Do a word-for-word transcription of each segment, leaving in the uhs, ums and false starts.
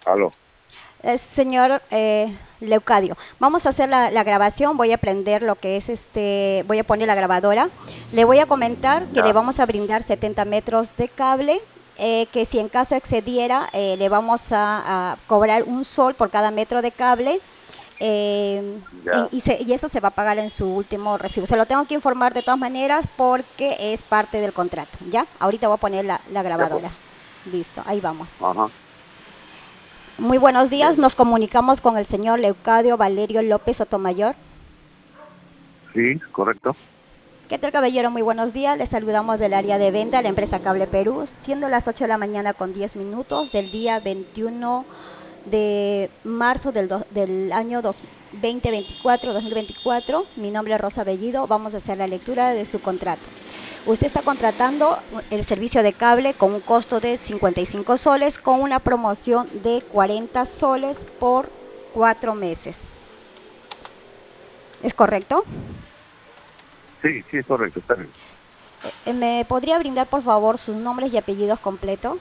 Aló. Eh, señor eh, Leucadio, vamos a hacer la, la grabación, voy a prender lo que es este, voy a poner la grabadora. Le voy a comentar que le Ya. vamos a brindar setenta metros de cable, eh, que si en caso excediera, eh, le vamos a, a cobrar un sol por cada metro de cable. eh, y, Ya. y se- y eso se va a pagar en su último recibo. Se lo tengo que informar de todas maneras porque es parte del contrato. ¿Ya? Ahorita voy a poner la, la Ya, pues. grabadora. Listo, ahí vamos. Ajá. Muy buenos días, Dele. nos comunicamos con el señor Leucadio Valerio López Sotomayor. Sí, correcto. ¿Qué tal, caballero? Muy buenos días, les saludamos del área de venta de la empresa Cable Perú, siendo las ocho de la mañana con diez minutos del día veintiuno de marzo del, do- del año dos- dos mil veinticuatro, dos mil veinticuatro. Mi nombre es Rosa Bellido, vamos a hacer la lectura de su contrato. Usted está contratando el servicio de cable con un costo de cincuenta y cinco soles con una promoción de cuarenta soles por cuatro meses. ¿Es correcto? Sí, sí, es correcto, está bien. Eh, ¿Me podría brindar por favor sus nombres y apellidos completos?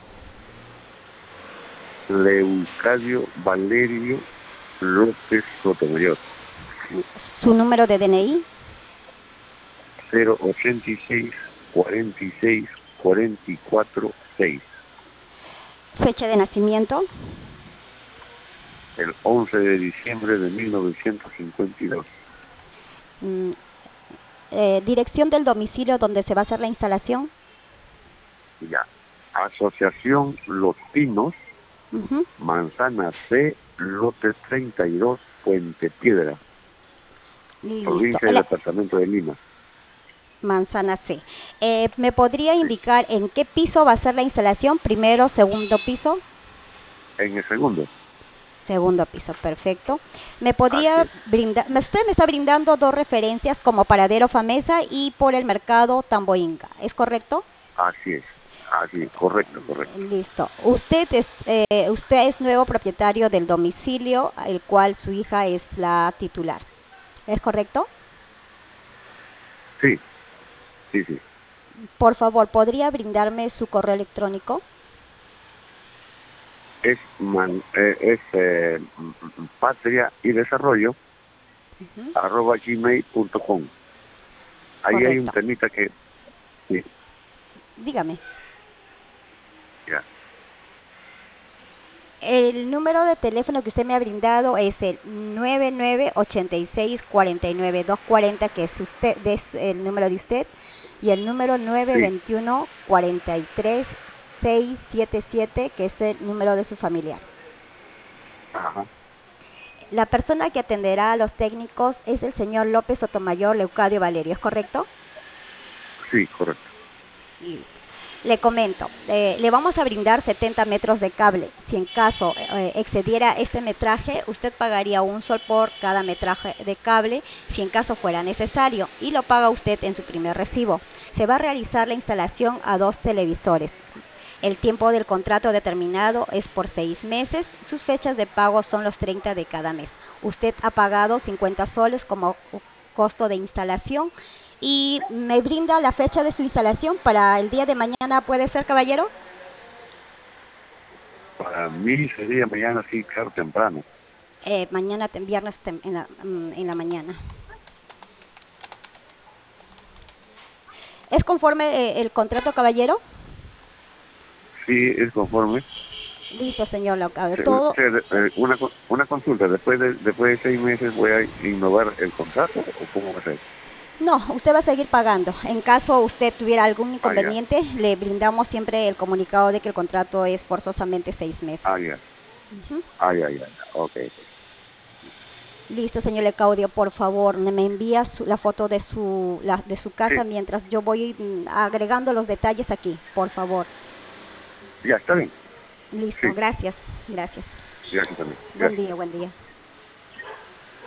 Leucadio Valerio López Sotomayor. Su número de D N I, Cero ochenta y seis cuarenta y seis cuarenta y cuatro seis. fecha de nacimiento, El once de diciembre de mil novecientos cincuenta y dos. mm, eh, dirección del domicilio donde se va a hacer la instalación. Ya. Asociación Los Pinos, Ujú. Manzana C, lote treinta y dos, Puente Piedra, Listo. provincia y La departamento de Lima. manzana C. Eh, ¿Me podría Sí. indicar en qué piso va a ser la instalación? ¿Primero, segundo piso? En el segundo. Segundo piso, perfecto. ¿Me Así podría es. brindar, usted me está brindando dos referencias como Paradero Famesa y por el mercado Tamboinga, ¿es correcto? Así es. Así es. Correcto, correcto. Listo. Usted es, eh, usted es nuevo propietario del domicilio, el cual su hija es la titular. ¿Es correcto? Sí, sí, sí. Por favor, ¿podría brindarme su correo electrónico? Es, man, eh, es eh, m- m- patria y desarrollo Ujú. arroba gmail punto com. Ahí hay un Correcto. temita que, sí, Dígame. ya, El número de teléfono que usted me ha brindado es el nueve nueve ocho seis cuatro nueve dos cuatro cero, que es usted, es el número de usted, y el número sí, nueve dos uno cuatro tres seis siete siete, que es el número de su familiar. ajá, La persona que atenderá a los técnicos es el señor López Sotomayor Leucadio Valerio, ¿es correcto? sí, correcto. Listo. Le comento, eh, le vamos a brindar setenta metros de cable. Si en caso eh, excediera este metraje, usted pagaría un sol por cada metraje de cable, si en caso fuera necesario, y lo paga usted en su primer recibo. Se va a realizar la instalación a dos televisores. El tiempo del contrato determinado es por seis meses. Sus fechas de pago son los treinta de cada mes. Usted ha pagado cincuenta soles como costo de instalación y me brinda la fecha de su instalación para el día de mañana, ¿puede ser, caballero? Para mí sería mañana, sí, claro, temprano. Eh, mañana, viernes en la, mm, en la mañana. ¿Es conforme eh, el contrato, caballero? Sí, es conforme. Listo, señor Locado. Se- o Todo. sea, de- eh, una, co- una consulta, después de, después de seis meses voy a innovar el contrato o cómo va a ser. No, usted va a seguir pagando. En caso usted tuviera algún Ah, ya, inconveniente, le brindamos siempre el comunicado de que el contrato es forzosamente seis ah, meses. ya, Ujú. ah, ya, ya, ya, ok. Listo, señor Lecaudio, por favor, me envía su- la foto de su, la- de su Sí, casa mientras yo voy mm, agregando los detalles aquí, por favor. ya, está bien. Listo, Sí, gracias, gracias. gracias también. Buen Gracias. día, buen día.